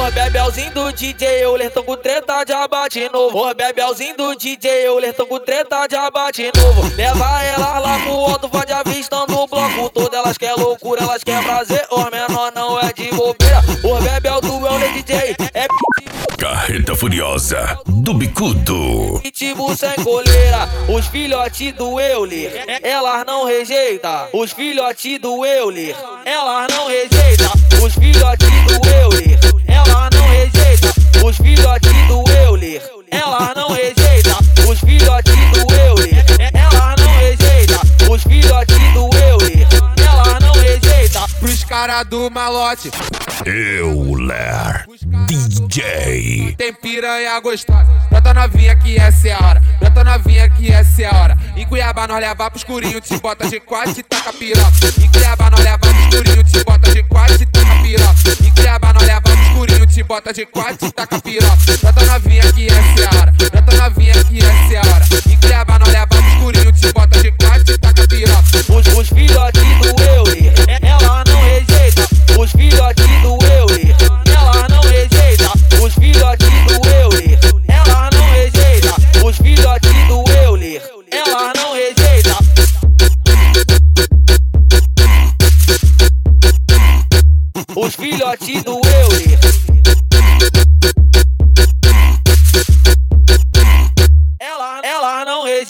Os bebelzinho do DJ Euler tão com treta de abate novo. Os bebelzinho do DJ Euler tão com treta de abate novo. Leva elas lá pro alto, vai avistando o bloco todo. Elas quer loucura, elas quer prazer. Os menor não é de bobeira. Os bebel do Euler DJ é Carreta Furiosa do Bicudo. pitbull sem coleira. Os filhotes do Euler, elas não rejeita. Os filhotes do Euler, elas não rejeita. Os filhotes do Euler, elas não rejeita. Os filhotes do Euler, elas não rejeita. Os filhotes do Euler, elas não rejeita. Os filhotes do Euler, elas não rejeita. Pros cara do malote, Euler DJ. tem piranha gostosa. Brota novinha que essa é a hora. Brota novinha que essa é a hora. Em Cuiabá nós leva pro escurinho, te bota G4 e te taca piroca. Em Cuiabá nós leva pro escurinho, te bota G4 e te taca piroca. Em Cuiabá nós leva pro escurinho, te bota G4 e te taca piroca. Brota novinha que essa é a hora. Brota novinha que essa é a hora. Em Cuiabá nós leva pro escurinho, te bota G4 e te taca piroca. Os filhotes do Euler, ela não rejeita. Os filhotes do Euler, ela não rejeita. Os filhotes do Euler, ela não rejeita. Os filhotes do Euler, ela não rejeita. Os filhotes do Euler,